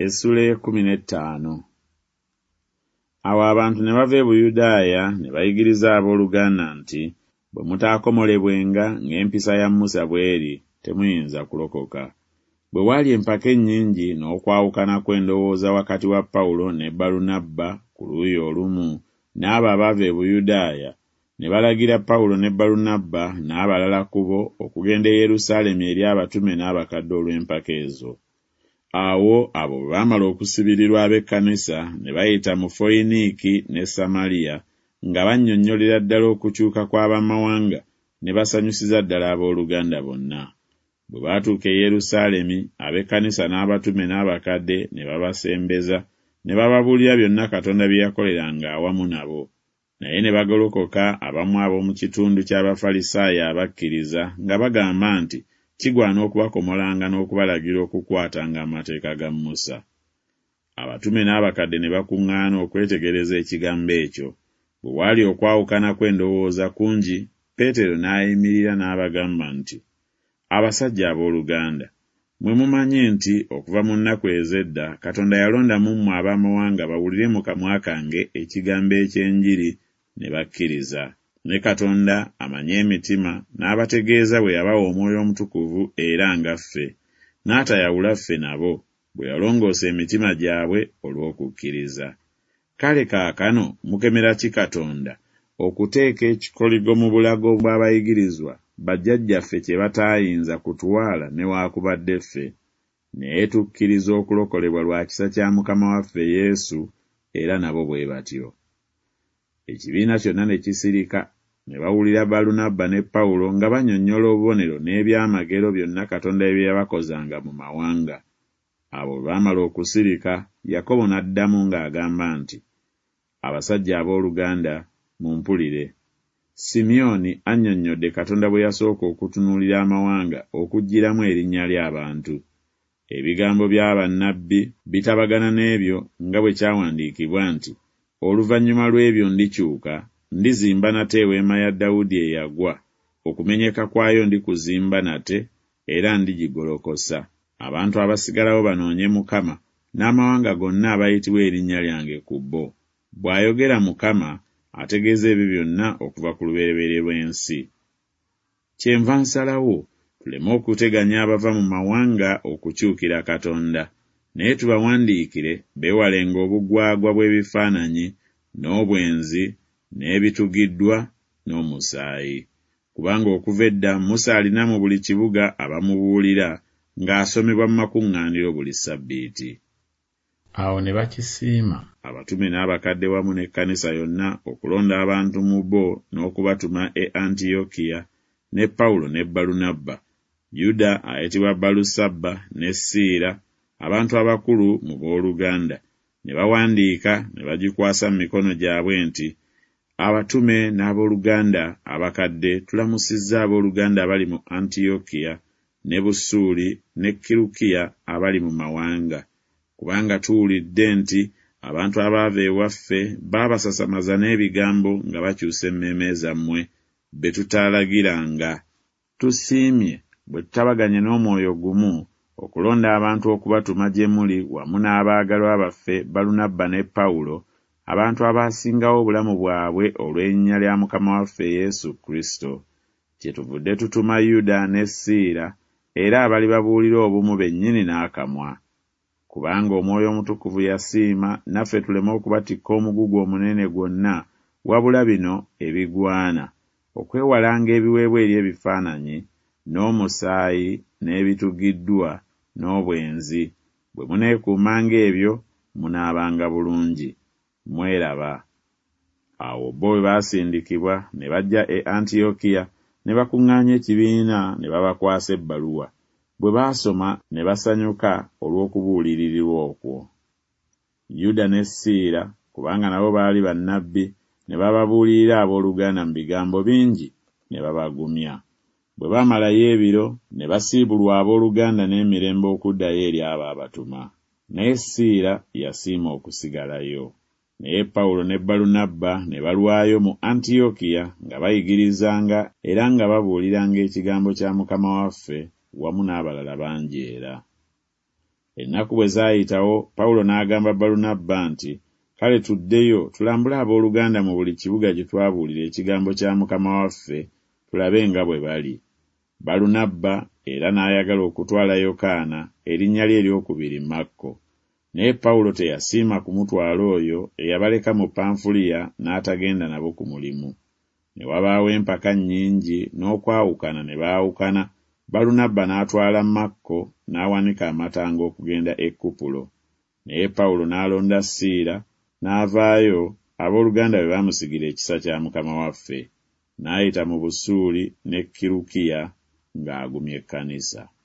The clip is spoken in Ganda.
Essula 15. Awo abantu ne bava e Buyudaaya ne bayigiriza abooluganda nti bwe mutaakomolebwenga ng'empisa ya Musa bw'eri temuyinza kulokoka. Bwe waali empaka ennyingi n'okwawukana kw'endowooza wakati wa Pawulo ne Balunabba ku luuyi olumu n'abo abaava e Buyudaaya, ne balagira Pawulo ne Balunabba n'abalala ku bo okugenda e Yerusaalemi eri abatume n'abakadde olw'empaka ezo. Awo abo bwe baamala okusibirirwa ab'ekkanisa ne bayita mu Foyiniiki ne Samaliya nga bannyonnyolera ddala okukyuka kw'abamawanga ne basanyusiza ddala abooluganda bonna. Bwe baatuuka e Yerusaalemi, ab'ekkanisa n'abatume n'abakadde ne babasembeza ne bababuulira byonna Katonda bye yakoleranga awamu nabo. Naye ne bagolokoka abamu ab'omu kitundu ky'Abafalisaayo abakkiriza nga bagamba nti kigwana okubakomolanga n'okubalagira okukwatanga amateeka ga Musa. Abatume n'abakadde ne bakuŋŋaana okwetegereza ekigambo ekyo. Bwe waali okwawukana kw'endowooza kungi, Peetero n'ayimirira n'abagamba nti, abasajja abooluganda, mwe mumanyi nti okuva mu nnaku ez'edda Katonda yalonda mu mmwe ab'amawanga bawulire mu kamwa kange ekigambo eky'enjiri ne bakkiriza. Ne Katonda amanye emitima n'abategeeza bwe yabawa Omwoyo Omutukuvu era nga ffe, n'atayawula ffe nabo bwe yalongoosa emitima gyabwe olw'okukkiriza. Kale kaakano mukemera ki Katonda okuteeka ekikoligo mu bulago bw'abayigirizwa bajjajjaffe kye bataayinza kutwala newaakubadde ffe, naye tukkiriza okulokolebwa lwa kisa kya Mukama waffe Yesu, era nabo bwe batyo. Ekibiina kyonna ne kisirika ne bawulira Balunabba ne Pawulo nga bannyonnyola obubonero n'ebyamagero byonna Katonda bye yabakozanga mu mawanga. Abo bwe baamala okusirika, Yakobo n'addamu ng'agamba nti, abasajja abooluganda, mumpulire. Simyoni annyonnyodde Katonda bwe yasooka okutunuulira amawanga okuggyiramu erinnya ly'abantu. Ebigambo bya bannabbi bitabagana n'ebyo nga bwe kyawandiikibwa nti, oluvannyuma lw'ebyo ndikyuka, ndizimba nate eweema ya Dawudi eyagwa, okumenyeka kwayo ndikuzimba nate, era ndigigolokosa. Abantu abasigalawo banoonye Mukama, n'amawanga gonna abayitibwa erinnya lyange ku bo. Bw'ayogera Mukama, ategeeza ebyo byonna okuva ku lubereberye lw'ensi. Kyenva nsalawo tuleme okuteganya abava mu mawanga okukyukira Katonda, naye tubawandiikire beewalenga obugwagwa bw'ebifaananyi, n'obwenzi, n'ebitugiddwa, n'omusaayi. Kubanga okuva edda Musa alina mu buli kibuga abamubuulira ng'asomebwa mu makuŋŋaaniro buli Ssabbiiti. Awo ne bakisiima abatume n'abakadde wamu n'ekkanisa yonna okulonda abantu mu bo n'okubatuma e Antiyokiya ne Pawulo ne Balunabba, Yuda ayitibwa Balusabba ne Siira, abantu abakulu mu booluganda, ne bawandiika ne bagikwasa mu mikono gyabwe nti, abatume n'abooluganda abakadde tulamusizza abooluganda abali mu Antiyokiya ne Busuuli ne Kirukiya abali mu mawanga, kubanga tuwulidde nti abantu abaava ewaffe baabasasamaza n'ebigambo nga bakyusa emmeeme zammwe be tutaalagiranga. Tusiimye bwe tutabaganye n'omwoyo gumu okulonda abantu okubatuma gye muli wamu n'abaagalwa baffe Balunabba ne Pawulo, abantu abaasingawo obulamu bwabwe olw'erinnya lya Mukama waffe Yesu Kristo. Kyetuvudde tutuma Yuda ne Siira, era abali babuulira obumu bennyini n'akamwa. Kubanga Omwoyo Omutukuvu yasiima naffe tuleme okubatikka omugugu omunene gwonna, wabula bino ebigwana: okwewalanga ebiweebwa eri ebifaananyi, n'omusaayi, n'ebitugiddwa, n'obwenzi. Bwe muneekuumanga ebyo, munaabanga bulungi. Mweraba. Awo bo bwe baasindikibwa ne bajja e Antiyokiya ne bakuŋŋaanya ekibiina ne babakwasa ebbaluwa. Bwe baasoma ne basanyuka olw'okubuulirirwa okwo. Yuda ne Siira, kubanga nabo baali bannabbi, ne bababuulirira abooluganda mu bigambo bingi ne babagumya. Bwe baamalayo ebiro ne basiibulwa abooluganda n'emirembe okuddayo eri abo abatuma. Naye Siira yasiima okusigalayo. Naye Pawulo ne Balunabba ne balwayo mu Antiyokiya nga bayigirizanga era nga babuuliranga ekigambo kya Mukama waffe wamu n'abalala bangi era. Ennaku bwe zaayitawo, Pawulo n'agamba Balunabba nti, kale tuddeyo tulambule abooluganda mu buli kibuga gye twabuulira ekigambo kya Mukama waffe, tulabe nga bwe bali. Balunabba era n'ayagala okutwala Yokaana, erinnya lye eryokubiri Makko. Naye Pawulo teyasiima kumutwala oyo eyabaleka mu Panfuliya n'atagenda nabo ku mulimu. Ne wabaawo empaka nnyingi n'okwawukana ne baawukana. Balunabba n'atwala Makko n'awanika amatanga okugenda e Kupulo. Naye Pawulo n'alonda Siira n'avaayo, abooluganda bwe baamusigira ekisa kya Mukama waffe. N'ayita mu Busuuli ne Kirukiya ng'agumya ekkanisa.